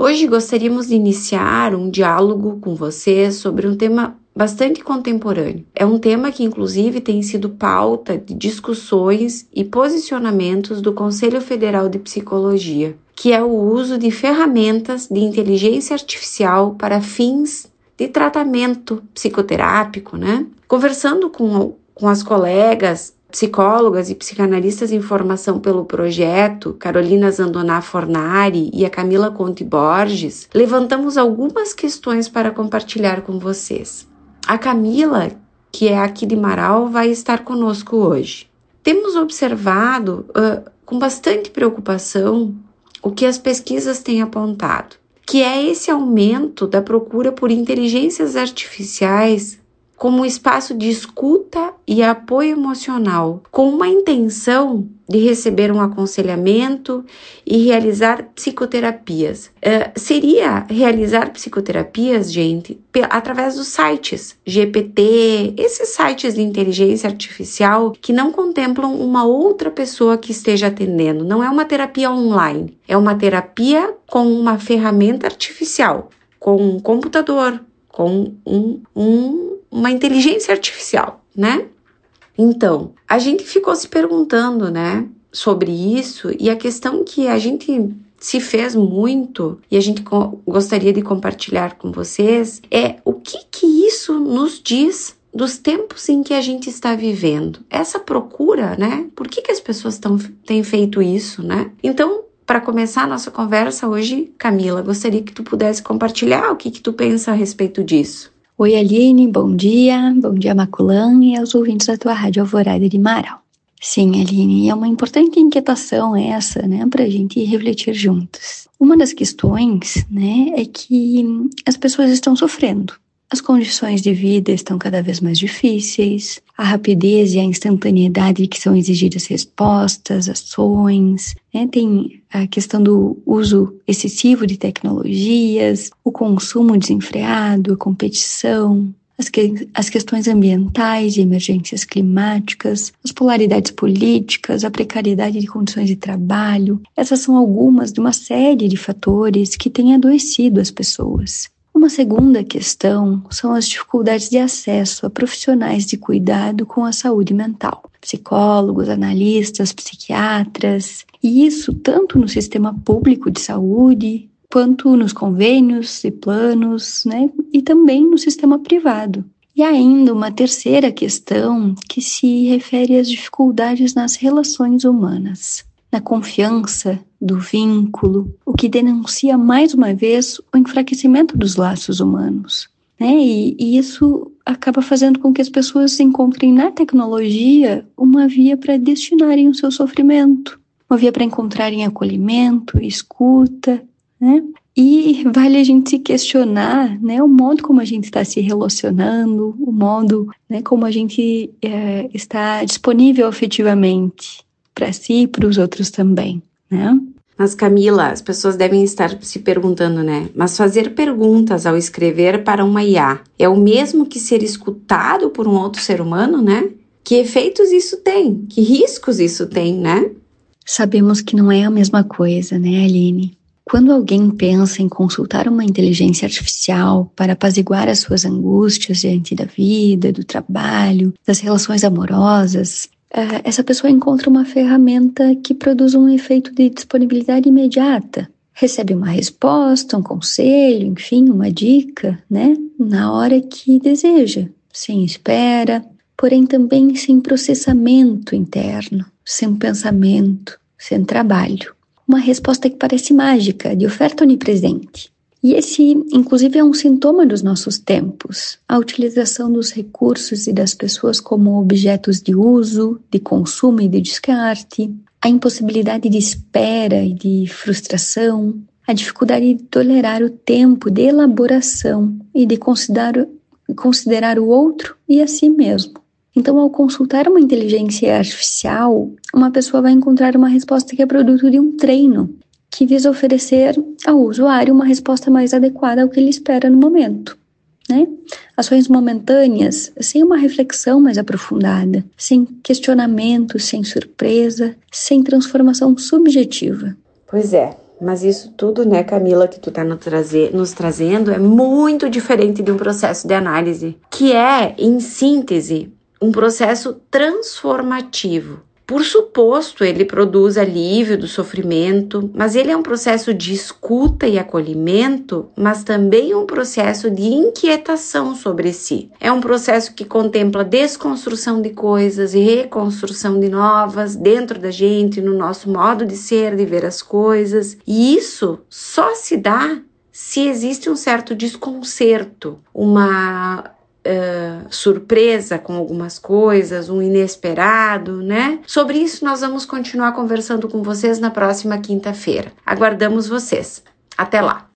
Hoje gostaríamos de iniciar um diálogo com vocês sobre um tema bastante contemporâneo. É um tema que, inclusive, tem sido pauta de discussões e posicionamentos do Conselho Federal de Psicologia, que é o uso de ferramentas de inteligência artificial para fins de tratamento psicoterápico, né? Conversando com as colegas psicólogas e psicanalistas em formação pelo projeto, Carolina Zandoná Fornari e a Camila Conte Borges, levantamos algumas questões para compartilhar com vocês. A Camila, que é aqui de Marau, vai estar conosco hoje. Temos observado com bastante preocupação o que as pesquisas têm apontado, que é esse aumento da procura por inteligências artificiais como espaço de escuta e apoio emocional, com uma intenção de receber um aconselhamento e realizar psicoterapias. Seria realizar psicoterapias, gente, através dos sites GPT, esses sites de inteligência artificial que não contemplam uma outra pessoa que esteja atendendo. Não é uma terapia online, é uma terapia com uma ferramenta artificial, com um computador, com uma inteligência artificial, né? Então, a gente ficou se perguntando, né, sobre isso, e a questão que a gente se fez muito e a gente gostaria de compartilhar com vocês é o que isso nos diz dos tempos em que a gente está vivendo. Essa procura, né? Por que as pessoas têm feito isso, né? Então, para começar a nossa conversa hoje, Camila, gostaria que tu pudesse compartilhar o que tu pensa a respeito disso. Oi, Aline, bom dia Maculan e aos ouvintes da tua Rádio Alvorada de Marau. Sim, Aline, é uma importante inquietação essa, né, para a gente refletir juntos. Uma das questões, né, é que as pessoas estão sofrendo. As condições de vida estão cada vez mais difíceis, a rapidez e a instantaneidade que são exigidas respostas, ações, né? Tem a questão do uso excessivo de tecnologias, o consumo desenfreado, a competição, as questões ambientais e emergências climáticas, as polaridades políticas, a precariedade de condições de trabalho. Essas são algumas de uma série de fatores que têm adoecido as pessoas. Uma segunda questão são as dificuldades de acesso a profissionais de cuidado com a saúde mental, psicólogos, analistas, psiquiatras, e isso tanto no sistema público de saúde, quanto nos convênios e planos, né, e também no sistema privado. E ainda uma terceira questão que se refere às dificuldades nas relações humanas, na confiança, do vínculo, o que denuncia mais uma vez o enfraquecimento dos laços humanos, né? E isso acaba fazendo com que as pessoas encontrem na tecnologia uma via para destinarem o seu sofrimento, uma via para encontrarem acolhimento, escuta, né? E vale a gente se questionar, né, o modo como a gente está se relacionando, o modo, né, como a gente está disponível afetivamente para si e para os outros também, né? Mas, Camila, as pessoas devem estar se perguntando, né? Mas fazer perguntas ao escrever para uma IA é o mesmo que ser escutado por um outro ser humano, né? Que efeitos isso tem? Que riscos isso tem, né? Sabemos que não é a mesma coisa, né, Aline? Quando alguém pensa em consultar uma inteligência artificial para apaziguar as suas angústias diante da vida, do trabalho, das relações amorosas, essa pessoa encontra uma ferramenta que produz um efeito de disponibilidade imediata. Recebe uma resposta, um conselho, enfim, uma dica, né? Na hora que deseja, sem espera, porém também sem processamento interno, sem pensamento, sem trabalho. Uma resposta que parece mágica, de oferta onipresente. E esse, inclusive, é um sintoma dos nossos tempos. A utilização dos recursos e das pessoas como objetos de uso, de consumo e de descarte, a impossibilidade de espera e de frustração, a dificuldade de tolerar o tempo de elaboração e de considerar o outro e a si mesmo. Então, ao consultar uma inteligência artificial, uma pessoa vai encontrar uma resposta que é produto de um treino, que visa oferecer ao usuário uma resposta mais adequada ao que ele espera no momento, né? Ações momentâneas, sem uma reflexão mais aprofundada, sem questionamento, sem surpresa, sem transformação subjetiva. Pois é, Mas isso tudo, né, Camila, que tu tá nos trazendo é muito diferente de um processo de análise, que é, em síntese, um processo transformativo. Por suposto, ele produz alívio do sofrimento, mas ele é um processo de escuta e acolhimento, mas também um processo de inquietação sobre si. É um processo que contempla desconstrução de coisas e reconstrução de novas dentro da gente, no nosso modo de ser, de ver as coisas. E isso só se dá se existe um certo desconcerto, uma surpresa com algumas coisas, um inesperado, né? Sobre isso nós vamos continuar conversando com vocês na próxima quinta-feira. Aguardamos vocês. Até lá!